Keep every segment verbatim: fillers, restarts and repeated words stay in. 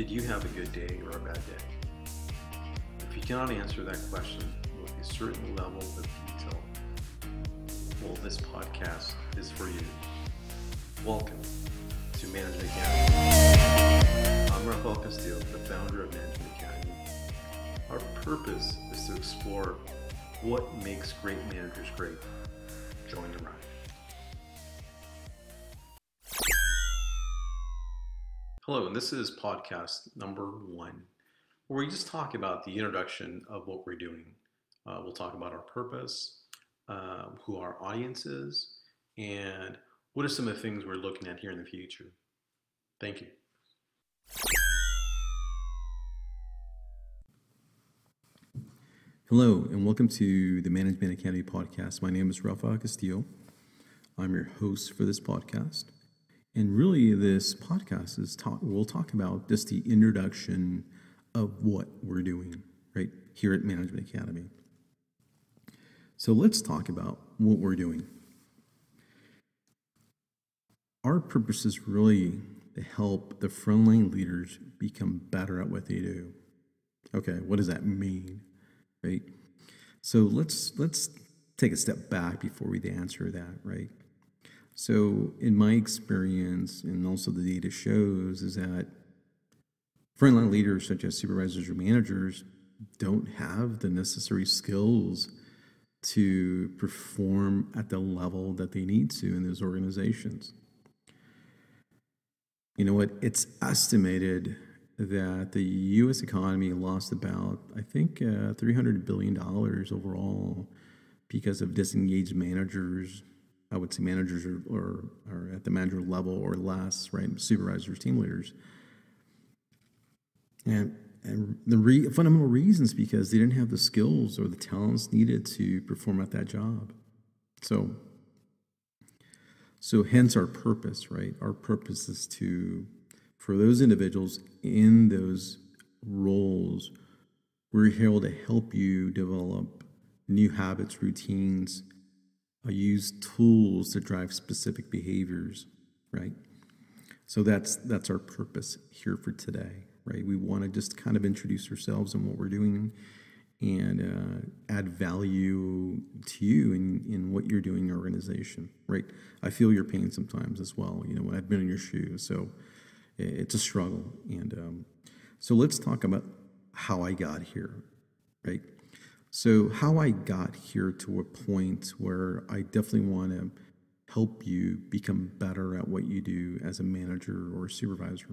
Did you have a good day or a bad day? If you cannot answer that question with a certain level of detail, well, this podcast is for you. Welcome to Management Academy. I'm Rafael Castillo, the founder of Management Academy. Our purpose is to explore what makes great managers great. Join the ride. Hello, and this is podcast number one, where we just talk about the introduction of what we're doing. Uh, we'll talk about our purpose, uh, who our audience is, and what are some of the things we're looking at here in the future. Thank you. Hello, and welcome to the Management Academy podcast. My name is Rafael Castillo. I'm your host for this podcast. And really, this podcast is talk, we'll talk about just the introduction of what we're doing right here at Management Academy. So let's talk about what we're doing. Our purpose is really to help the frontline leaders become better at what they do. Okay, what does that mean, right? So let's let's take a step back before we answer that, right? So in my experience, and also the data shows, is that frontline leaders such as supervisors or managers don't have the necessary skills to perform at the level that they need to in those organizations. You know what? It's estimated that the U S economy lost about, I think, uh, three hundred billion dollars overall because of disengaged managers. I would say managers are, or, or at the manager level or less, right? Supervisors, team leaders. And, and the re, fundamental reasons because they didn't have the skills or the talents needed to perform at that job. So, so hence our purpose, right? Our purpose is to, for those individuals in those roles, we're here to help you develop new habits, routines, uh, use tools to drive specific behaviors, right? So that's that's our purpose here for today, right? We want to just kind of introduce ourselves and what we're doing and uh, add value to you in, in what you're doing in your organization, right? I feel your pain sometimes as well, you know, when I've been in your shoes, so it's a struggle. And um, so let's talk about how I got here, right? So how I got here to a point where I definitely want to help you become better at what you do as a manager or a supervisor.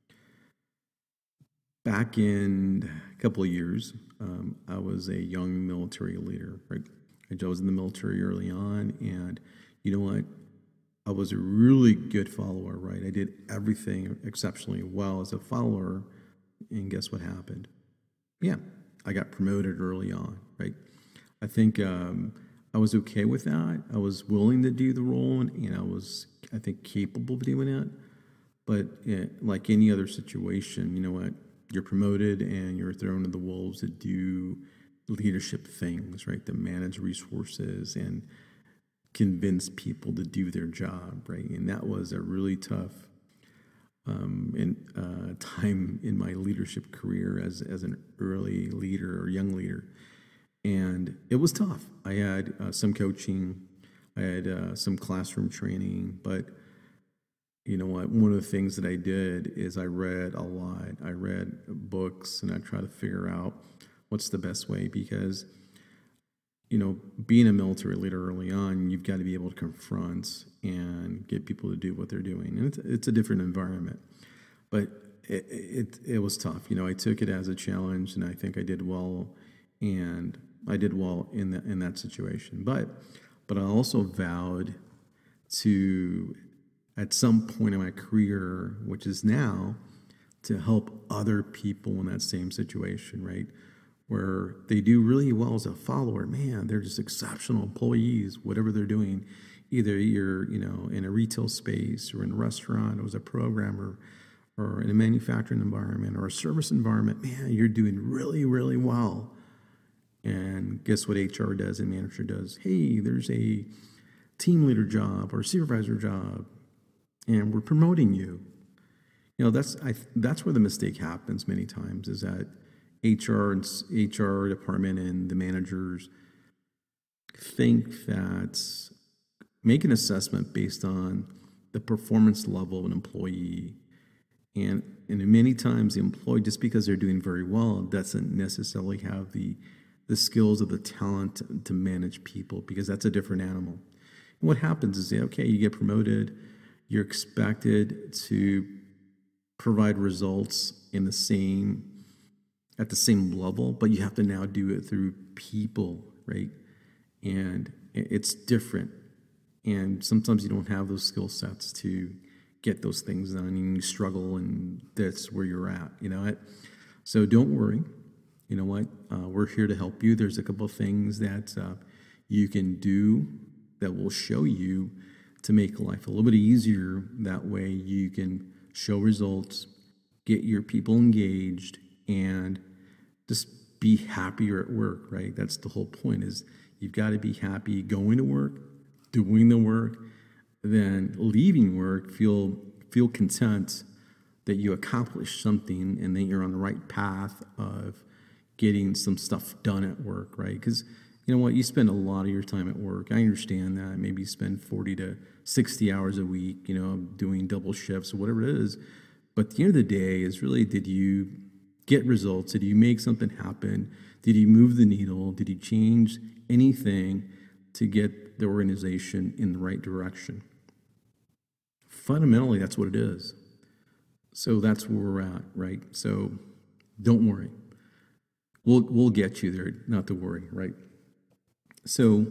Back in a couple of years, um, I was a young military leader, right? I was in the military early on, and you know what? I was a really good follower, right? I did everything exceptionally well as a follower, and guess what happened? Yeah, I got promoted early on, right? I think um, I was okay with that. I was willing to do the role, and, and I was, I think, capable of doing it. But it, like any other situation, you know what? You're promoted and you're thrown to the wolves to do leadership things, right? To manage resources and convince people to do their job, right? And that was a really tough um, in, uh, time in my leadership career as as an early leader or young leader, and it was tough. I had uh, some coaching, I had uh, some classroom training, but you know what? One of the things that I did is I read a lot. I read books and I tried to figure out what's the best way because, you know, being a military leader early on, you've got to be able to confront and get people to do what they're doing. And it's, it's a different environment, but it, it it was tough. You know, I took it as a challenge, and I think I did well, and I did well in that in that situation. But but I also vowed to, at some point in my career, which is now, to help other people in that same situation, right? Where they do really well as a follower. Man, they're just exceptional employees, whatever they're doing. Either you're, you know, in a retail space or in a restaurant or as a programmer or in a manufacturing environment or a service environment, man, you're doing really, really well. And guess what H R does and manager does? Hey, there's a team leader job or supervisor job, and we're promoting you. you know, that's I that's where the mistake happens many times, is that H R and s- H R department and the managers think that make an assessment based on the performance level of an employee. And, and many times the employee, just because they're doing very well, doesn't necessarily have the, the skills or the talent to, to manage people, because that's a different animal. And what happens is, okay, you get promoted, you're expected to provide results in the same, at the same level, but you have to now do it through people, right? And it- it's different. And sometimes you don't have those skill sets to get those things done, and you struggle, and that's where you're at, you know it. So don't worry. You know what? Uh, we're here to help you. There's a couple of things that uh, you can do that will show you to make life a little bit easier. That way you can show results, get your people engaged, and just be happier at work, right? That's the whole point, is you've got to be happy going to work, doing the work, then leaving work, feel feel content that you accomplished something, and that you're on the right path of getting some stuff done at work, right? Because you know what, you spend a lot of your time at work. I understand that. Maybe you spend forty to sixty hours a week, you know, doing double shifts or whatever it is. But at the end of the day is really, did you get results? Did you make something happen? Did you move the needle? Did you change anything to get the organization in the right direction? Fundamentally, that's what it is. So that's where we're at, right? So don't worry. We'll we'll get you there, not to worry, right? So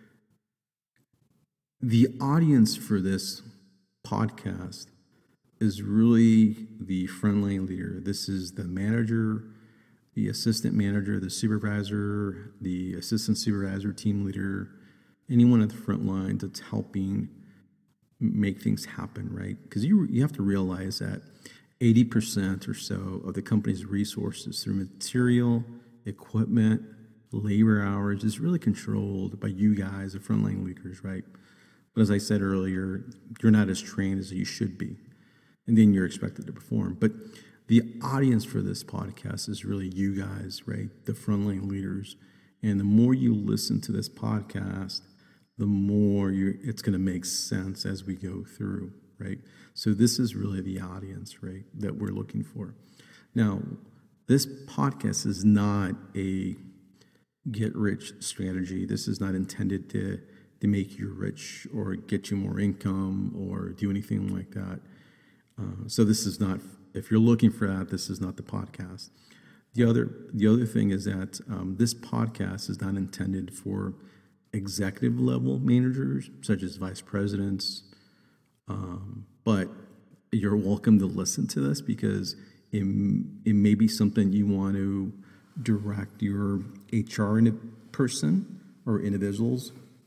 the audience for this podcast is really the frontline leader. This is the manager, the assistant manager, the supervisor, the assistant supervisor, team leader, anyone at the front line that's helping make things happen, right? Because you you have to realize that eighty percent or so of the company's resources through material, equipment, labor hours is really controlled by you guys, the frontline leaders, right? But as I said earlier, you're not as trained as you should be, and then you're expected to perform. But the audience for this podcast is really you guys, right? The frontline leaders. And the more you listen to this podcast, the more you it's going to make sense as we go through, right? So this is really the audience, right, that we're looking for. Now, this podcast is not a get-rich strategy. This is not intended to, to make you rich or get you more income or do anything like that. Uh, so this is not, if you're looking for that, this is not the podcast. The other, the other thing is that um, this podcast is not intended for executive level managers, such as vice presidents, um, but you're welcome to listen to this, because it, it may be something you want to direct your H R in a person or individuals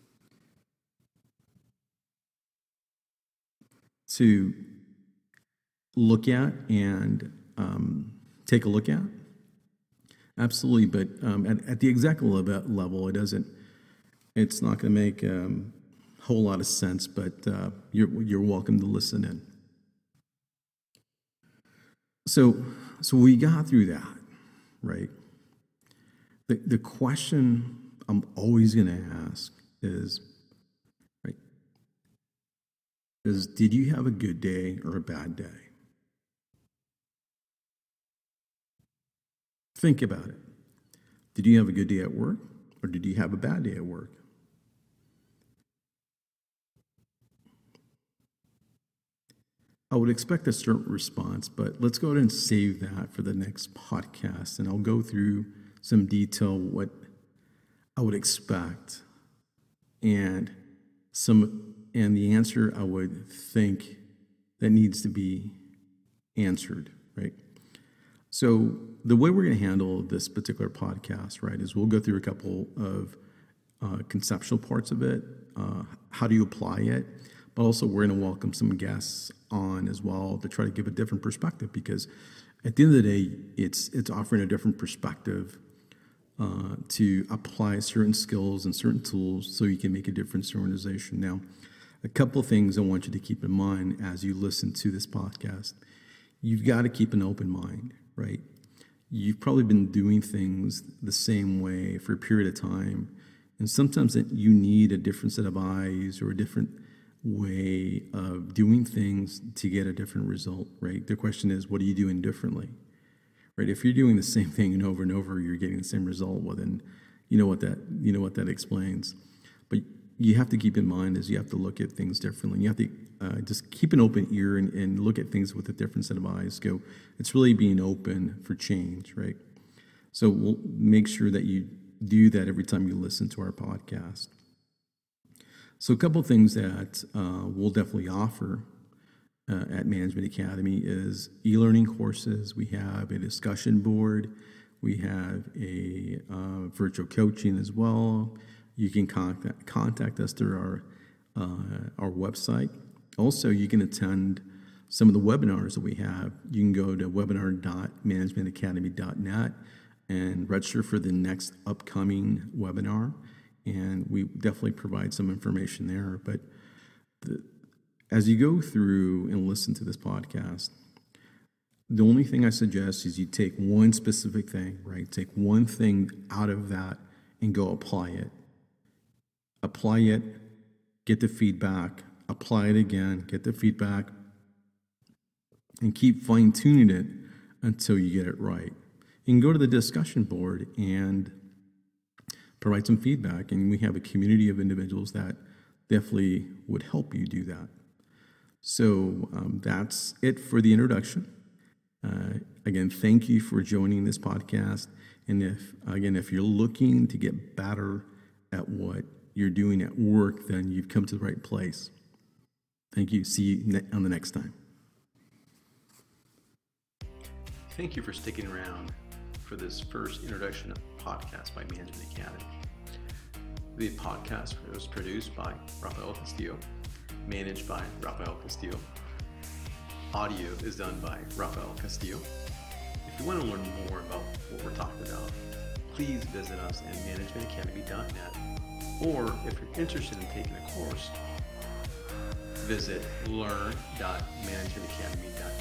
to look at and um, take a look at. Absolutely, but um, at, at the executive level, it doesn't. It's not going to make a um, whole lot of sense, but uh, you're you're welcome to listen in. So, so we got through that, right? The the question I'm always going to ask is, right? Is did you have a good day or a bad day? Think about it. Did you have a good day at work, or did you have a bad day at work? I would expect a certain response, but let's go ahead and save that for the next podcast, and I'll go through some detail what I would expect and some and the answer I would think that needs to be answered, right? So the way we're going to handle this particular podcast, right, is we'll go through a couple of uh, conceptual parts of it. Uh, how do you apply it? But also we're going to welcome some guests on as well to try to give a different perspective, because at the end of the day, it's it's offering a different perspective uh, to apply certain skills and certain tools so you can make a difference in your organization. Now, a couple of things I want you to keep in mind as you listen to this podcast. you've got to keep an open mind, right? You've probably been doing things the same way for a period of time. And sometimes that you need a different set of eyes or a different way of doing things to get a different result, right? The question is, what are you doing differently, right? If you're doing the same thing over and over, you're getting the same result. Well, then you know what that you know what that explains. But you have to keep in mind is you have to look at things differently. You have to uh, just keep an open ear and, and look at things with a different set of eyes. Go, it's really being open for change, right? So we'll make sure that you do that every time you listen to our podcast. So a couple of things that uh, we'll definitely offer uh, at Management Academy is e-learning courses. We have a discussion board. We have a uh, virtual coaching as well. You can contact, contact us through our uh, our website. Also, you can attend some of the webinars that we have. You can go to webinar dot management academy dot net and register for the next upcoming webinar. And we definitely provide some information there. But the, as you go through and listen to this podcast, the only thing I suggest is you take one specific thing, right? Take one thing out of that and go apply it. Apply it, get the feedback, apply it again, get the feedback, and keep fine-tuning it until you get it right. You can go to the discussion board and provide some feedback, and we have a community of individuals that definitely would help you do that. So um, that's it for the introduction. Uh, again, thank you for joining this podcast. And if, again, if you're looking to get better at what you're doing at work, then you've come to the right place. Thank you. See you ne- on the next time. Thank you for sticking around for this first introduction podcast by Management Academy. The podcast was produced by Rafael Castillo, managed by Rafael Castillo. Audio is done by Rafael Castillo. If you want to learn more about what we're talking about, please visit us at management academy dot net. Or if you're interested in taking a course, visit learn dot management academy dot net.